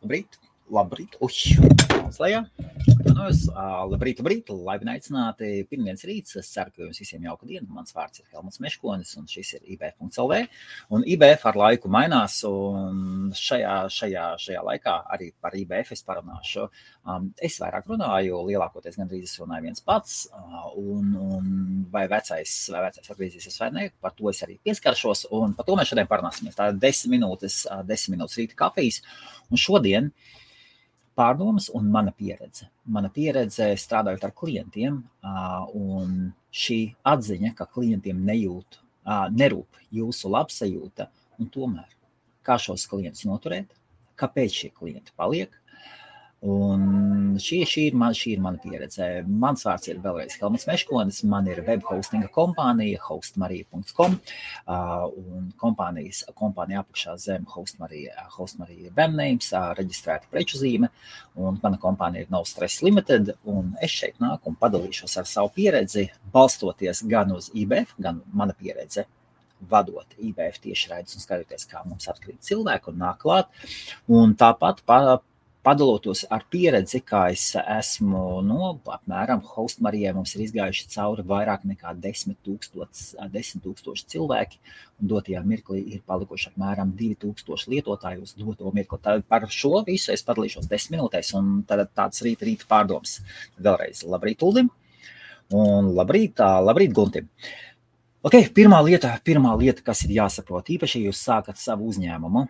Labrīt, lejā. Labrīt, labi aicināti. Pirmdienas rīts, es ceru, ka jums visiem jauka diena. Mans vārds ir Helmuts Meškonis un šis ir IBF.lv. Un IBF ar laiku mainās un šajā laikā arī par IBF es parunāšu. Es vairāk runāju, lielākoties gandrīz es runāju viens pats un vai vecais atgriezīsies vai ne, par to es arī pieskaršos un par to mēs šodien parunāsimies. Tā 10 minūtes rīta kafijas un šodien pārdomas un mana pieredze. Mana pieredze strādājot ar klientiem un šī atziņa, ka klientiem nerūp jūsu labsajūta un tomēr, kā šos klientus noturēt, kāpēc šie klienti paliek. Un šī ir mana pieredze. Mans vārds ir vēlreiz Helmuts Meškonis, man ir web hostinga kompānija hostmarija.com un kompānija apakšā zem hostmarija ir brandnames, reģistrēta preču zīme un mana kompānija ir No Stress Limited un es šeit nāku un padalīšos ar savu pieredzi, balstoties gan uz IBF, gan mana pieredze vadot IBF tiešraidus un skatoties, kā mums atkrīt cilvēku un nāk klāt un tāpat padalotos ar pieredzi, kā es esmu, apmēram Hostmarijai mums ir izgājuši cauri vairāk nekā 10 tūkstoši cilvēki, un dotajā mirklī ir palikuši apmēram 2000 lietotāji uz doto mirkli. Tad par šo visu es padalīšos 10 minūtēs, un tad tāds rīta pārdoms. Vēlreiz labrīt Uldim, un labrīt Guntim. Okay, pirmā lieta, kas ir jāsaprot, īpaši, ja jūs sākat savu uzņēmumu,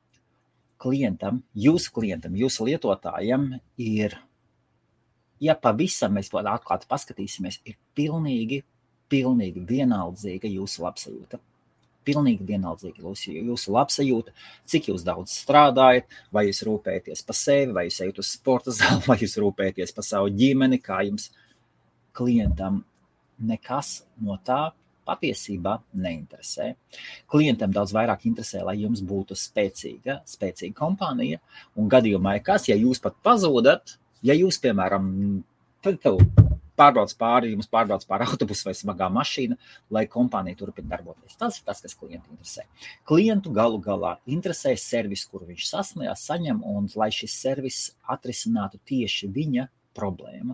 jūsu lietotājiem ir, ja pavisam mēs atklāti paskatīsimies, ir pilnīgi vienaldzīga jūsu labsajūta. Pilnīgi vienaldzīga jūsu labsajūta, cik jūs daudz strādājat, vai jūs rūpējaties par sevi, vai jūs ejat uz sporta zāli, vai jūs rūpējaties par savu ģimeni, kā jums klientam nekas no tā patiesībā neinteresē. Klientam daudz vairāk interesē, lai jums būtu spēcīga kompānija, un gadījumā, ja jūs pat pazūdat, ja jūs, piemēram, pārbrauc pāri autobusu vai smagā mašīna, lai kompānija turpina darboties. Tas ir tas, kas klientu interesē. Klientu galu galā interesē servis, kuru viņš saņem, un lai šis servis atrisinātu tieši viņa problēmu.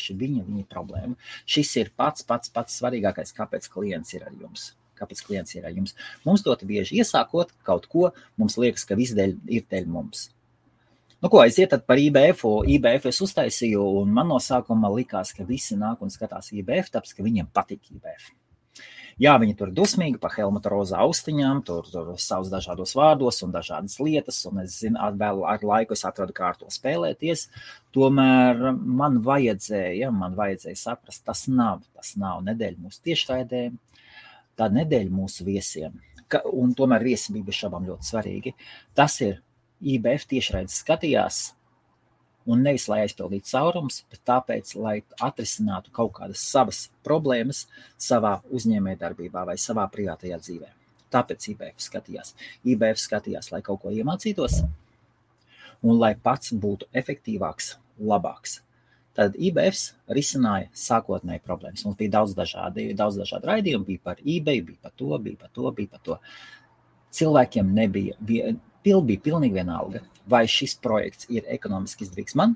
Šis ir pats svarīgākais, kāpēc klients ir ar jums. Mums ļoti bieži iesākot kaut ko, mums liekas, ka viss ir dēļ mums. Aiziet tad par IBF. IBF es uztaisīju, un man no sākuma likās, ka visi nāk un skatās IBF, tāpēc, ka viņiem patīk IBF. Jā, viņi tur dusmīgi pa Helmuta rozā austiņām, tur savus dažādos vārdos un dažādas lietas, un es zinu, vēl ar laiku es atradu kārto spēlēties, tomēr man vajadzēja saprast, tas nav nedēļa mūsu tiešraidēm, tā nedēļa mūsu viesiem, un tomēr viesi bija bez šabām ļoti svarīgi. Tas ir IBF tiešraides skatījās, un nevis, lai aizpildītu caurums, bet tāpēc, lai atrisinātu kaut kādas savas problēmas savā uzņēmējdarbībā vai savā privātajā dzīvē. Tāpēc IBF skatījās, lai kaut ko iemācītos un lai pats būtu efektīvāks, labāks. Tad IBF risināja sākotnēji problēmas. Mums bija daudz dažādi raidījumi, bija par eBay, bija par to. Cilvēkiem bija pilnīgi vienalga, vai šis projekts ir ekonomiski izdevīgs man,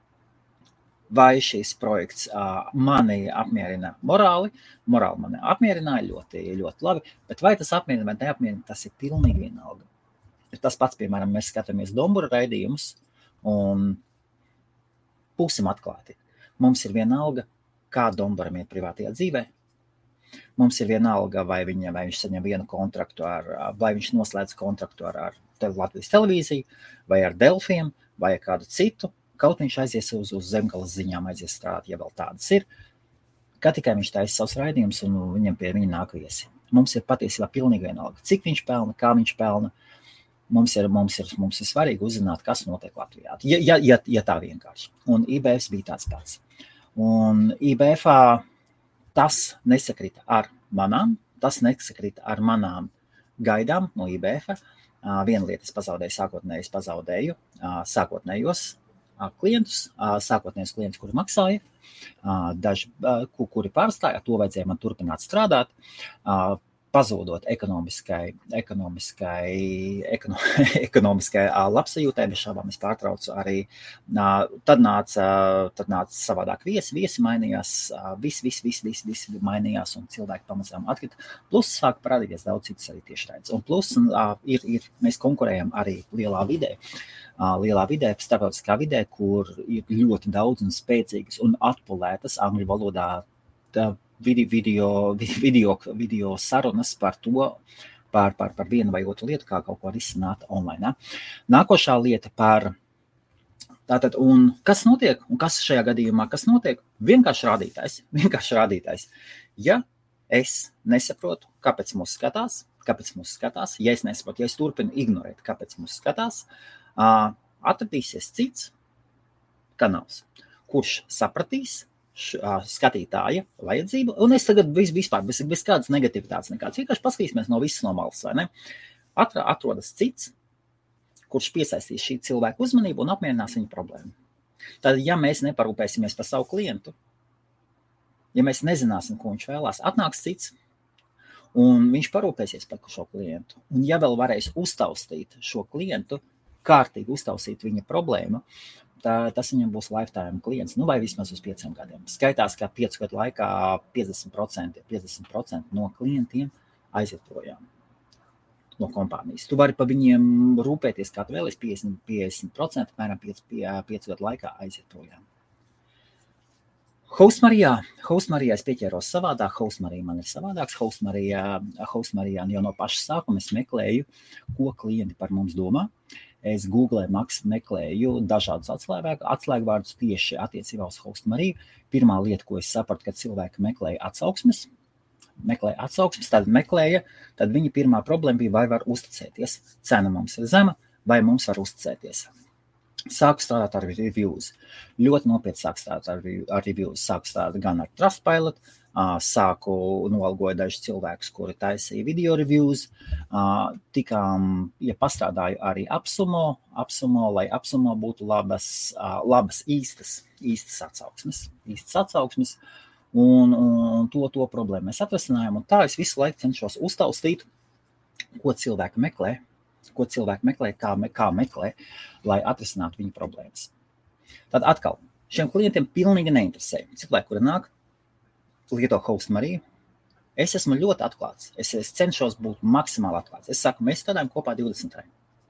vai šis projekts mani apmierina morāli mani apmierināja ļoti, ļoti labi, bet vai tas apmierina vai neapmierina, tas ir pilnīgi vienalga. Tas pats, piemēram, mēs skatāmies Dombura raidījumus un būsim atklāti. Mums ir vienalga, kā Domburam iet privātajā dzīvē. Mums ir vienalga, vai viņš saņem vienu kontraktu vai viņš noslēdz kontraktu ar Latvijas televīziju, vai ar Delfiem, vai ar kādu citu, kaut viņš aizies uz zemgales ziņām, aizies strādāt, ja vēl tādas ir, kā tikai viņš taisa savus raidījumus un viņam pie viņa nāk viesi. Mums ir patiesībā pilnīgi vienalga, cik viņš pelna, kā viņš pelna. Mums ir svarīgi uzzināt, kas notiek Latvijā, ja tā vienkārši. Un IBF bija tāds pats. Un IBF-ā tas nesakrita ar manām gaidām no IBF. Viena lieta es pazaudēju sākotnējos klientus, kuri maksāja, daži, kuri pārstāja, to vajadzēja man turpināt strādāt. pazūdot ekonomiskai labsajūtai, bez šābām es pārtraucu arī. Tad nāca savādāk viesi mainījās, viss mainījās un cilvēki pamazām atkrita. Plus sāk parādīties daudz citas arī tiešraides. Un plus mēs konkurējam arī lielā vidē, starptautiskā vidē, kur ir ļoti daudz un spēcīgas un atpulētas angļu valodā video sarunas par to, par vienu vai otru lietu, kā kaut ko risināt online. Nākošā lieta par tātad, un kas notiek, un kas šajā gadījumā, kas notiek? Vienkārši rādītājs. Ja es nesaprotu, kāpēc mūs skatās, ja es nesaprotu, ja es turpinu ignorēt, kāpēc mūs skatās, atradīsies cits kanāls, kurš sapratīs skatītāja vajadzību, un es tagad vispār bez kādas negativitātes nekāds, vienkārši paskatīsimies no visas no malas, vai ne? Atrodas cits, kurš piesaistīs šī cilvēka uzmanību un apmierinās viņa problēmu. Tad, ja mēs neparūpēsimies par savu klientu, ja mēs nezināsim, ko viņš vēlās, atnāks cits, un viņš parūpēsies par šo klientu. Un ja vēl varēs uztaustīt šo klientu, kārtīgi uztaustīt viņa problēmu, tas viņam būs lifetime klients, vai vismaz uz 5 gadiem. Skaitās, ka 5 gadu laikā 50% no klientiem aiziet projām no kompānijas. Tu vari pa viņiem rūpēties, kā tu vēlies, 50%, apmēram 5 gadu laikā aiziet projām. Hostmarijā es pieķēros savādāk, Hostmarija man ir savādāks. Hostmarijā jau no paša sākuma es meklēju, ko klienti par mums domā. Es meklēju dažādus atslēgvārdus tieši attiecībā uz Hostmariju. Pirmā lieta, ko es sapratu, kad cilvēki meklēja atsauksmes, tad viņa pirmā problēma bija, vai var uzticēties. Cena mums ir zema, vai mums var uzticēties. Sāku strādāt ar reviews. Ļoti nopietni sāku strādāt ar reviews. Sāku strādāt gan ar Trustpilot, nolgoju dažus cilvēkus, kuri taisīja video reviews. Pastrādāju arī Apsumo, lai Apsumo būtu labas īstas atsauksmes. Un to problēmu mēs atrasinājām. Un tā es visu laiku cenšos uztaustīt, ko cilvēki meklē, kā meklē, lai atrisinātu viņu problēmas. Tad atkal, šiem klientiem pilnīgi neinteresē. Cilvēki, kuri nāk, lieto Hostmariju, es esmu ļoti atklāts. Es cenšos būt maksimāli atklāts. Es saku, mēs strādājam kopā 20.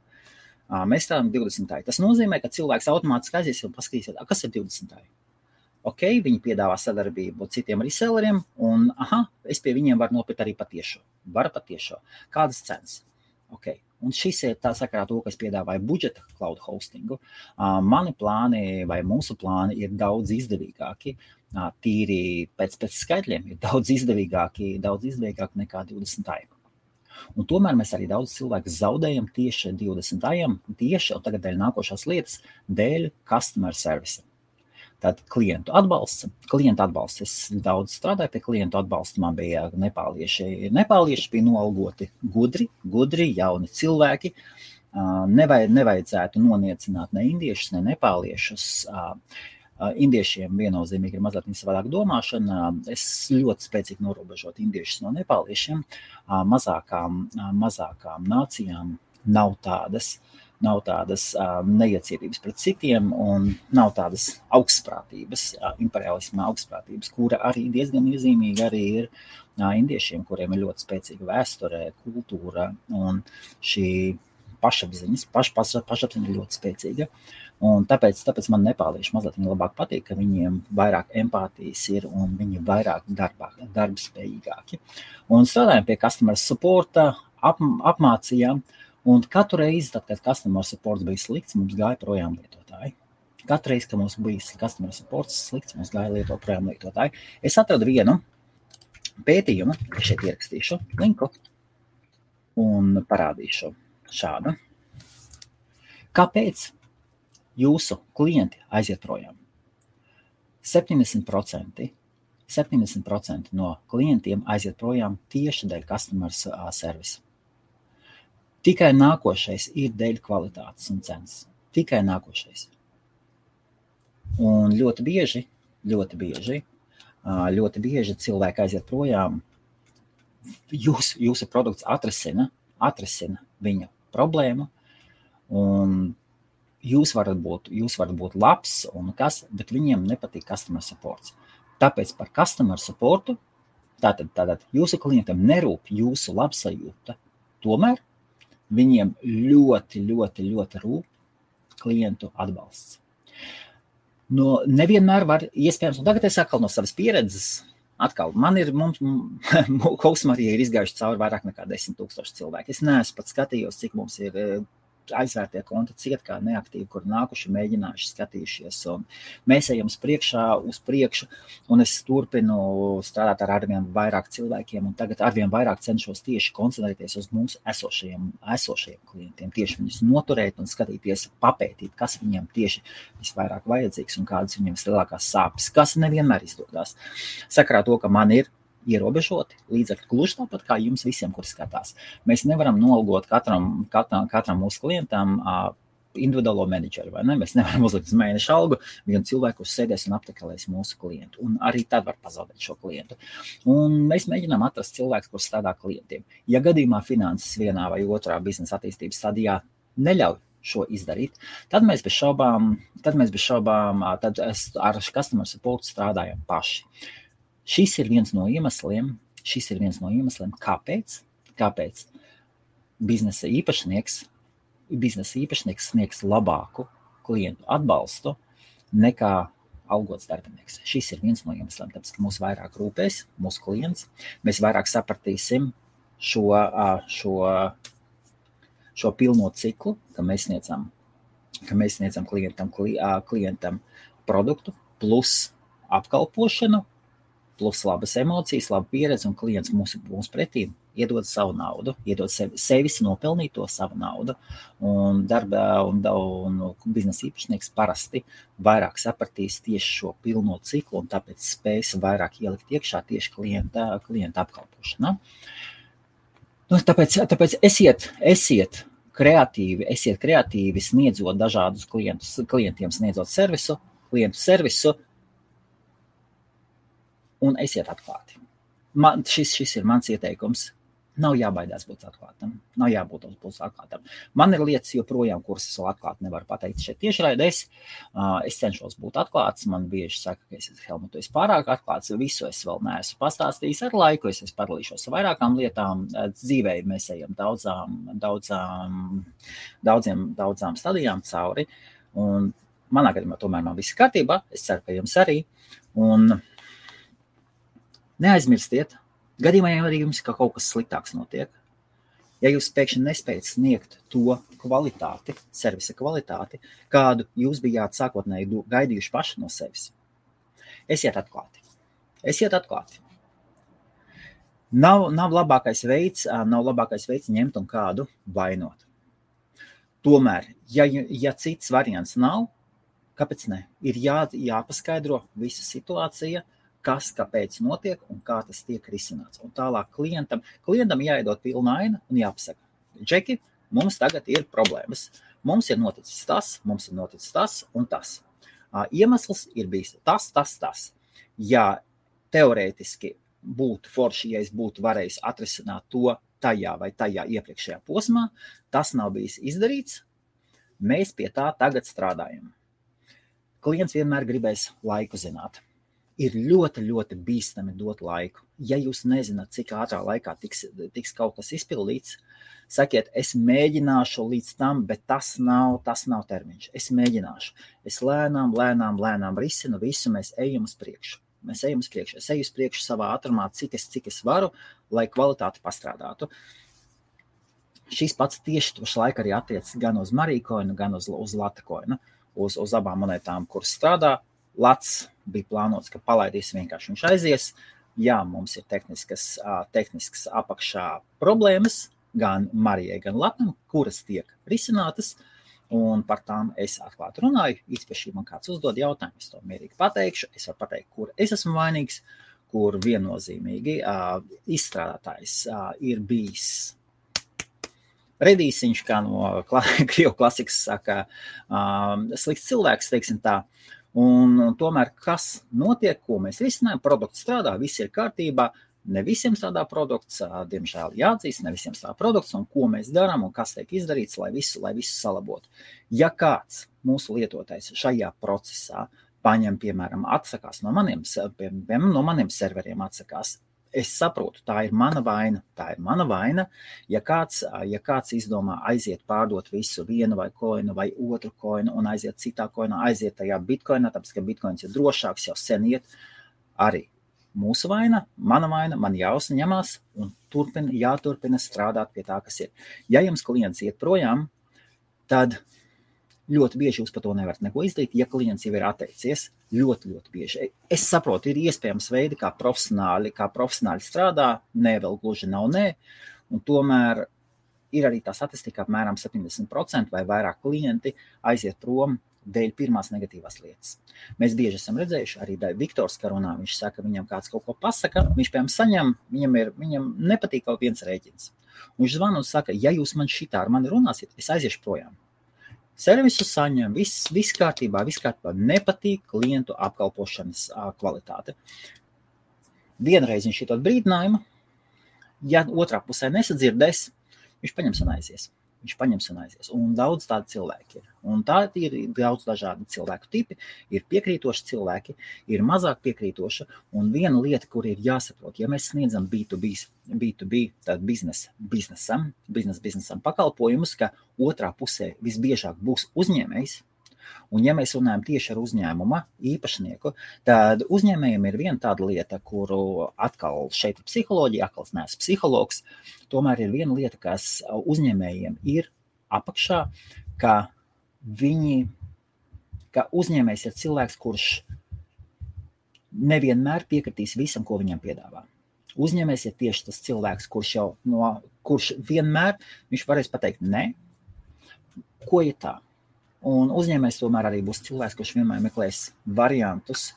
Tas nozīmē, ka cilvēks automātiski aizies un paskatīsies, kas ir 20. Ok, viņi piedāvā sadarbību citiem reselleriem, un es pie viņiem varu nopirkt arī patiešo. Kādas cenas? Ok. Un šis ir tā sakarā to, ka es piedāvāju budžeta cloud hostingu. Mani plāni vai mūsu plāni ir daudz izdevīgāki, tīri pēc skaitļiem ir daudz izdevīgāki nekā 20. Un tomēr mēs arī daudz cilvēku zaudējam tieši 20. un tagad dēļ nākošās lietas, dēļ customer service. Tad klientu atbalsts. Es daudz strādāju pie klientu atbalsta. Man bija nepālieši bija noalgoti gudri, jauni cilvēki. Nevajadzētu noniecināt ne indiešus, ne nepāliešus. Indiešiem viennozīmīgi ir mazliet savādāk domāšana. Es ļoti spēcīgi norobežotu indiešus no nepāliešiem. Mazākām nācijām nav tādas neiecietības pret citiem un nav tādas augstprātības, imperialisma augstprātības, kura arī diezgan iezīmīga arī ir indiešiem, kuriem ir ļoti spēcīga vēsture, kultūra un šī pašapziņa ir ļoti spēcīga. Un tāpēc man nepālieši mazliet viņi labāk patīk, ka viņiem vairāk empātijas ir un viņi vairāk darbspējīgāki. Un strādājam pie customer supporta, apmācījām. Un katru reizi, tad, kad customer supports bija slikts, mums gāja projām lietotāji. Katru reizi, kad mums bija customer supports slikts, mums gāja projām lietotāji. Es atradu vienu pētījumu, es šeit ierakstīšu linku un parādīšu šādu. Kāpēc jūsu klienti aiziet projām? 70% no klientiem aiziet projām tieši dēļ customer service. Tikai nākošais ir dēļ kvalitātes un cenas. Tikai nākošais. Un ļoti bieži cilvēki aiziet projām jūsu produkts atrisina viņa problēmu, un jūs varat būt labs, bet viņiem nepatīk customer supports. Tāpēc par customer supportu, tātad jūsu klientam nerūp jūsu labsajūta, tomēr viņiem ļoti, ļoti, ļoti rūp klientu atbalsts. Nevienmēr var iespējams, un tagad es atkal no savas pieredzes, Koksmarija ir izgājuši cauri vairāk nekā 10,000 cilvēku. Es neesmu pat skatījos, cik mums ir aizvērtie konti ciet, kā neaktīvi, kur nākuši, mēģinājuši, skatījušies. Un mēs ejam uz priekšu, un es turpinu strādāt ar arvien vairāk cilvēkiem, un tagad arvien vairāk cenšos tieši koncentrēties uz mūsu esošajiem klientiem, tieši viņus noturēt un skatīties, papētīt, kas viņiem tieši visvairāk vajadzīgs un kādas viņiem lielākās sāpes, kas nevienmēr izdodās. Sakarā to, ka man ir ierobežoti līdzekļi, gluži tāpat kā jums visiem, kuri skatās. Mēs nevaram nolgot katram mūsu klientam individuālo menedžeru, vai ne? Mēs nevaram uzlikt uz mēneša algu vienu cilvēku, kurš sēdēs un aptekalēs mūsu klientu. Un arī tad var pazaudēt šo klientu. Un mēs mēģinām atrast cilvēkus, kurš strādā klientiem. Ja gadījumā finanses vienā vai otrā biznesa attīstības stadijā neļauj šo izdarīt, tad mēs bez šaubām ar customer support strādājam paši. Šis ir viens no iemesliem, kāpēc biznesa īpašnieks sniegs labāku klientu atbalstu nekā algots darbinieks. Šis ir viens no iemesliem, tāpēc, ka mūs vairāk rūpēs mūsu klients, mēs vairāk sapratīsim šo pilno ciklu, ka mēs sniedzam klientam produktu plus apkalpošanu, plus labas emocijas, laba pieredze, un klients mums pretī iedod savu naudu, iedod sevis nopelnīto savu naudu, un biznesa īpašnieks parasti vairāk sapratīs tieši šo pilno ciklu, un tāpēc spēs vairāk ielikt iekšā tieši klienta apkalpošanā. Tāpēc esiet kreatīvi sniedzot dažādus klientiem sniedzot klientu servisu, un esiet atklāti. Šis ir mans ieteikums. Nav jābaidās būt atklātam. Man ir lietas joprojām, kuras es vēl atklāti nevaru pateikt šeit tiešraidēs. Es cenšos būt atklāts. Man bieži saka, ka Helmut, tu esi pārāk atklāts. Visu es vēl neesmu pastāstījis ar laiku. Es padalīšos ar vairākām lietām. Dzīvē mēs ejam daudzām stadijām cauri. Un manā gadījumā tomēr man viss kārtībā. Es ceru, ka jums arī. Un neaizmirstiet, gadījumā arī jums kaut kas sliktāks notiek. Ja jūs pēkšņi nespējat sniegt to kvalitāti, servisa kvalitāti, kādu jūs bijāt sākotnēji gaidījuši paši no sevis, esiet atklāti. Nav labākais veids ņemt un kādu vainot. Tomēr, ja cits variants nav, kāpēc ne? Ir jāpaskaidro visa situācija, kas, kāpēc notiek un kā tas tiek risināts. Un tālāk klientam jāiedod pilna aina un jāpasaka, Džeki, mums tagad ir problēmas. Mums ir noticis tas un tas. Iemesls ir bijis tas. Ja teorētiski būtu forši, ja es būtu varējis atrisināt to tajā vai tajā iepriekšējā posmā, tas nav bijis izdarīts, mēs pie tā tagad strādājam. Klients vienmēr gribēs laiku zināt. Ir ļoti, ļoti bīstami dot laiku. Ja jūs nezināt, cik ātrā laikā tiks kaut kas izpildīts, sakiet, es mēģināšu līdz tam, bet tas nav termiņš. Es mēģināšu. Es lēnām risinu visu, mēs ejam uz priekšu. Es eju uz priekšu savā ātrumā, cik es varu, lai kvalitāti pastrādātu. Šis pats tieši pašlaik arī attiec gan uz Marīkoinu, gan uz Latakoinu, uz abām monētām, kuras strādā. Lats bija plānots, ka palaidīs vienkārši viņš aizies. Jā, mums ir tehniskas apakšā problēmas, gan Marijai, gan Latam, kuras tiek risinātas, un par tām es atklāti runāju. Īpaši, man kāds uzdod jautājumu, es to mierīgi pateikšu. Es varu pateikt, kur es esmu vainīgs, kur viennozīmīgi izstrādātājs ir bijis redīsiņš, kā no Krievu klasikas saka, slikts cilvēks, teiksim tā. Un tomēr, kas notiek, ko mēs risinājam, produkts strādā, viss ir kārtībā, Ne visiem strādā produkts, diemžēl jāatzīst, ne visiem strādā produkts, un ko mēs darām, un kas tiek izdarīts, lai visu salabotu. Ja kāds mūsu lietotājs šajā procesā paņem, piemēram, atsakās no maniem serveriem atsakās, es saprotu, tā ir mana vaina, ja kāds izdomā aiziet pārdot visu vienu vai koinu vai otru koinu un aiziet citā koinā, aiziet tajā bitkoinā, tāpēc, ka bitkoins ir drošāks, jau sen iet, arī mūsu vaina, mana vaina, man jāuzņemās un jāturpina strādāt pie tā, kas ir. Ja jums klients iet projām, tad ļoti bieži jūs par to nevarat neko izdarīt, ja klients jau ir atteicies, ļoti bieži. Es saprotu, ir iespējams veidi, kā profesionāli strādā, vēl gluži nav, un tomēr ir arī tā statistika, apmēram 70% vai vairāk klienti aiziet prom dēļ pirmās negatīvās lietas. Mēs bieži esam redzējuši, arī Viktors Karunā, viņš saka, viņam kāds kaut ko pasaka, viņš piemēram saņem, viņam nepatīk kaut viens rēķins. Viņš zvana un saka, ja jūs man šitā ar mani runāsiet, es aiziešu projām. Servisu saņem, viss kārtībā, nepatīk klientu apkalpošanas kvalitāte. Vienreiz viņš šito brīdinājumu, ja otrā pusē nesadzirdēs, viņš paņems un aizies. Un daudz tādu cilvēki ir. Un tā ir daudz dažādi cilvēku tipi, ir piekrītoši cilvēki, ir mazāk piekrītoši, un viena lieta, kur ir jāsaprot, ja mēs sniedzam B2B, tad biznesam pakalpojumus, ka otrā pusē visbiežāk būs uzņēmējs, un ja mēs runājam tieši ar uzņēmuma īpašnieku, tad uzņēmējiem ir viena tāda lieta, kuru atkal šeit ir psiholoģija, atkal es neesmu psihologs, tomēr ir viena lieta, kas uzņēmējiem ir apakšā, ka uzņēmējs ir cilvēks, kurš nevienmēr piekritīs visam, ko viņam piedāvā. Uzņēmējs ir tieši tas cilvēks, kurš vienmēr viņš varēs pateikt ne, ko ir tā. Un uzņēmējs tomēr arī būs cilvēks, kurš vienmēr meklēs variantus,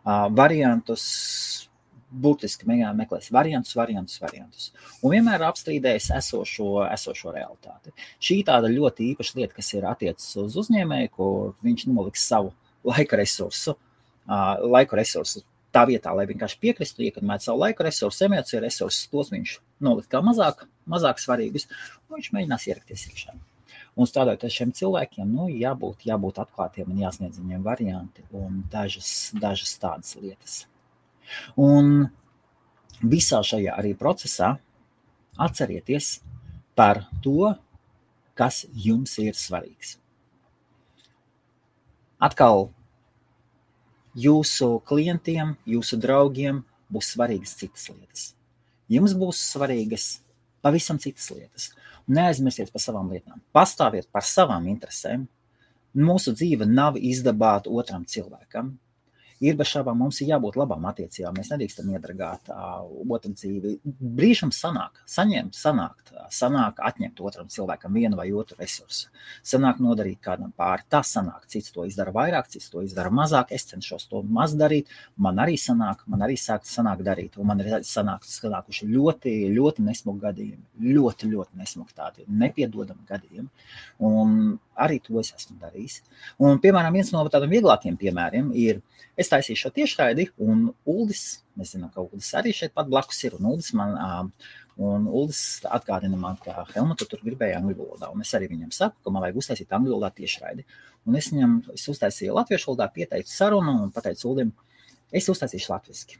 būtiski meklēs variantus. Un vienmēr apstrīdēs esošo realitāti. Šī tāda ļoti īpaša lieta, kas ir attiecas uz uzņēmēju, kur viņš noliks savu laika resursu tā vietā, lai vienkārši piekristu, iekodmēt savu laika resursu, emociju resursus, tos viņš nolikt kā mazāk svarīgus, un viņš mēģinās ierakties iekšā. Un strādājot ar šiem cilvēkiem, jābūt atklātiem un jāsniedz viņiem varianti un dažas tādas lietas. Un visā šajā arī procesā atcerieties par to, kas jums ir svarīgs. Atkal jūsu klientiem, jūsu draugiem būs svarīgas citas lietas. Jums būs svarīgas pavisam citas lietas. Neaizmirstiet par savām lietām. Pastāviet par savām interesēm. Mūsu dzīve nav izdabāta otram cilvēkam. Ir bez šābām mums ir jābūt labām attiecībām. Mēs nedrīkstam iedragāt otru dzīvi. Brīžam sanāk atņemt otram cilvēkam vienu vai otru resursu. Sanāk nodarīt kādam pāri. Tā sanāk. Cits to izdara vairāk, cits to izdara mazāk. Es cenšos to maz darīt. Man arī sanāk darīt. Un man ir sanākuši ļoti nesmuki gadījumi. Ļoti nesmuki tādi nepiedodami gadījumi. Un arī to es esmu darījis. Un, piemēram, viens no tādiem vieglākiem piemēriem ir, es taisīju šo tiešraidi, un Uldis, mēs zinām, ka Uldis arī šeit pat blakus ir, un Uldis atgādina man, ka Helmutu tur gribēja angļu valodā, un es arī viņam saku, ka man vajag uztaisīt angļu valodā tiešraidi. Un es uztaisīju latviešu valodā, pieteicu sarunu un pateicu Uldim, es uztaisīšu latviski.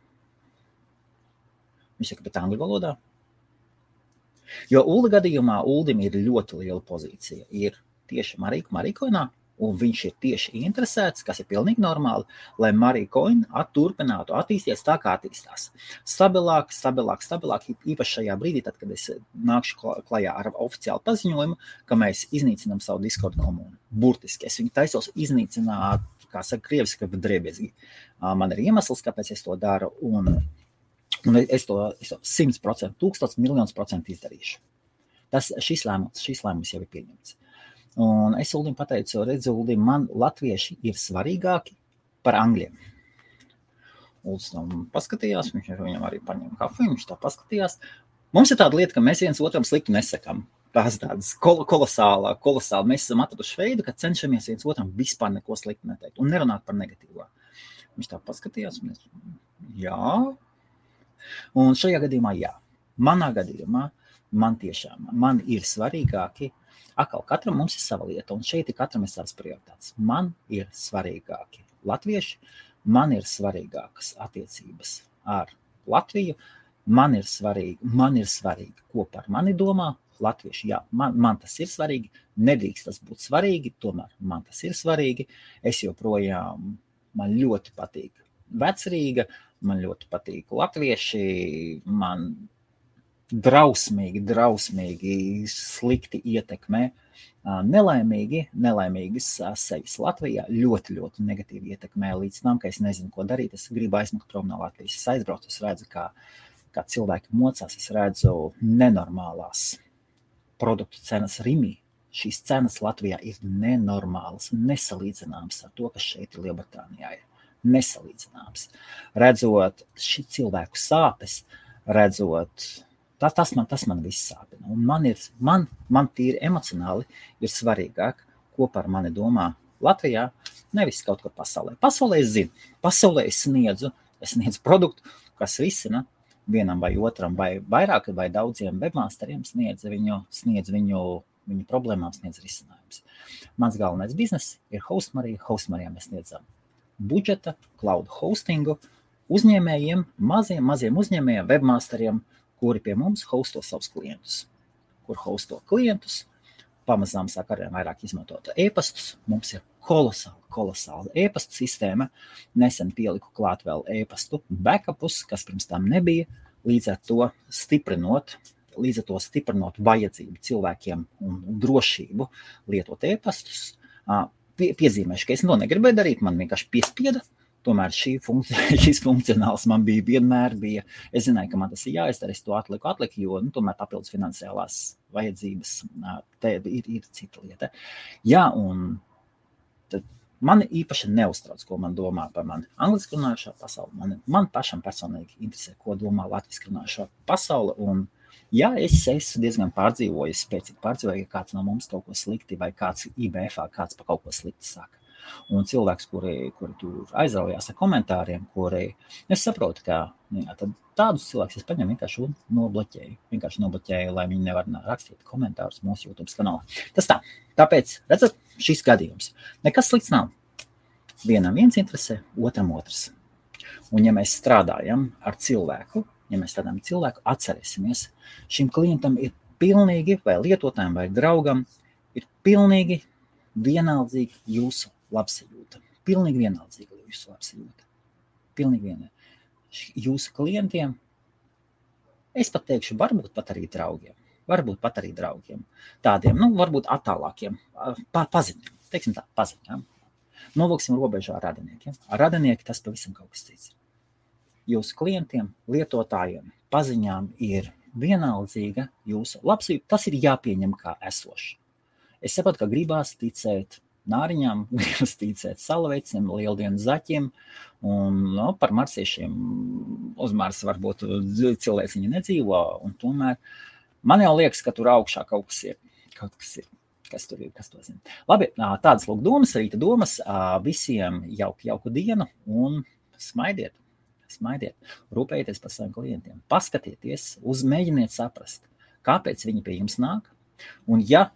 Viņš saka, bet angļu valodā? Jo Ulda gadījumā Uldim ir ļoti liela pozīcija. Ir tieši Marīkoinā, un viņš ir tieši interesēts, kas ir pilnīgi normāli, lai Marīkoin turpinātu attīsties tā, kā attīstās. Stabilāk, īpaši šajā brīdī, tad, kad es nākšu klajā ar oficiālu paziņojumu, ka mēs iznīcinām savu Discord komunu. Burtiski, es viņu taisos iznīcināt, kā saka krieviski, drēbiezgi. Man ir iemesls, kāpēc es to daru, un es to 100%, 1000 miljonus % izdarīšu. Šis lēmums jau ir pieņemts. Un es Uldim pateicu, redzu, Uldim, man latvieši ir svarīgāki par angļiem. Uldis tam paskatījās, viņam arī paņēma kafiju, viņš tā paskatījās. Mums ir tāda lieta, ka mēs viens otram sliktu nesakam. Tās tādas kolosāli. Mēs esam atraduši veidu, ka cenšamies viens otram vispār neko sliktu neteikt un nerunāt par negatīvo. Viņš tā paskatījās, un jā. Un šajā gadījumā, jā, manā gadījumā, man ir svarīgāki, atkal katram mums ir sava lieta, un šeit katram ir savas prioritātes. Man ir svarīgāki latvieši, man ir svarīgākas attiecības ar Latviju, man ir svarīgi, ko par mani domā latvieši. Jā, man tas ir svarīgi, nedrīkst tas būt svarīgi, tomēr man tas ir svarīgi. Es joprojām, man ļoti patīk Vecrīga, man ļoti patīk latvieši, man drausmīgi slikti ietekmē nelaimīgas sejas Latvijā, ļoti negatīvi ietekmē līdz tam, ka es nezinu, ko darīt, es gribu aizmukt prom no Latvijas, es aizbraucu, es redzu, kā cilvēki mocās, es redzu nenormālās produktu cenas Rimī. Šīs cenas Latvijā ir nenormālas, nesalīdzināmas ar to, kas šeit ir Lielbritānijā ir. Nesalīdzināms. Redzot šī cilvēku sāpes, tas man viss sāpina. Un man tīri emocionāli ir svarīgāk, ko par mani domā Latvijā, nevis kaut kur pasaulē. Pasaulē es zinu, pasaulē es sniedzu produktu, kas risina vienam vai otram, vai vairāk vai daudziem webmasteriem sniedz viņu problēmām, sniedz risinājums. Mans galvenais biznes ir Hostmarija. Hostmarijā mēs sniedzam budžeta, cloud hostingu uzņēmējiem, maziem uzņēmējiem, webmasteriem, kuri pie mums hosto savus klientus. Kur hosto klientus, pamazām sāk arī vairāk izmantot e-pastus. Mums ir kolosāla e-pastu sistēma. Nesen pieliku klāt vēl e-pastu backupus, kas pirms tam nebija, līdz ar to stiprinot vajadzību cilvēkiem un drošību lietot e-pastus. Piezīmēšu, ka es to negribēju darīt, man vienkārši piespieda. Tomēr šīs funkcionāls man vienmēr bija. Es zināju, ka man tas ir jāizdara, es to atliku, jo tomēr papildus finansiālās vajadzības te ir cita lieta. Jā, un tad mani īpaši neuztrauc, ko man domā par mani angliski runājušā pasauli. Man pašam personīgi interesē, ko domā latviski runājušā pasaule. Un jā, es diezgan spēcīgi pārdzīvoju, ja kāds no mums kaut ko slikti vai kāds IBF-ā kāds par kaut ko slikti saka. Un cilvēks, kuri tur aizraujās ar komentāriem, es saprotu, ka tad tādus cilvēkus es paņemu vienkārši nobloķēju, lai viņi nevar rakstīt komentārus mūsu YouTube kanālā. Tas tā. Tāpēc, redzat, šis gadījums. Nekas slikts nav. Vienam viens interesē, otram otrs. Un ja mēs strādājam ar cilvēku, atcerēsimies, šim klientam ir pilnīgi, vai lietotājiem, vai draugam, ir pilnīgi vienaldzīgi jūsu labsajūta. Pilnīgi vienaldzīga jūsu labsajūta. Pilnīgi vienaldzīga. Jūsu klientiem, es pat teikšu, varbūt pat arī draugiem. Tādiem, varbūt attālākiem, paziņām. Teiksim tā, paziņām. Novilksim robežu ar radiniekiem. Ar radinieki tas pavisam kaut kas cits. Jūsu klientiem, lietotājiem, paziņām ir vienaldzīga jūsu labsajūta. Tas ir jāpieņem kā esoši. Es saprotu, ka gribās ticēt nāriņām, gribas ticēt salavecim, lieldienu zaķiem, un par marsiešiem uz Marsa varbūt cilvēciņi nedzīvo, un tomēr man jau liekas, ka tur augšā kaut kas ir. Kas tur ir, kas to zina. Labi, tādas lūk domas, rīta domas, visiem jauku dienu, un smaidiet, rūpējieties par saviem klientiem, paskatieties, mēģiniet saprast, kāpēc viņi pie jums nāk, un ja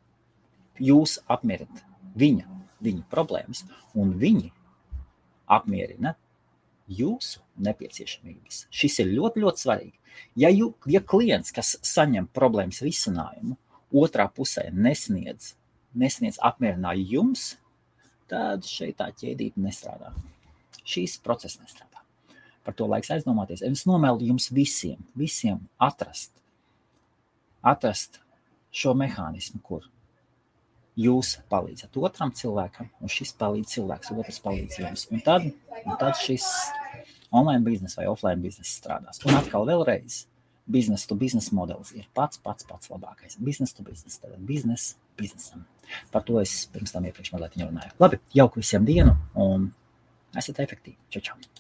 jūs apmierināt viņa problēmas, un viņi apmierina jūsu nepieciešamības. Šis ir ļoti, ļoti svarīgi. Ja klients, kas saņem problēmas risinājumu, otrā pusē nesniedz apmierinājumu jums, tad šeit tā ķēdīte nestrādā. Šīs process nestrādā. Par to laiks aizdomāties. Es nomēlu jums visiem atrast šo mehānismu, kur jūs palīdzat otram cilvēkam, un šis palīdz cilvēks, otrs palīdz jums. Un tad šis online biznes vai offline biznes strādās. Un atkal vēlreiz, business to business modelis ir pats labākais. Business to business, tad biznesam. Par to es pirms tam iepriekš mazliet runāju. Labi, jauku visiem dienu, un esat efektīvi. Čau.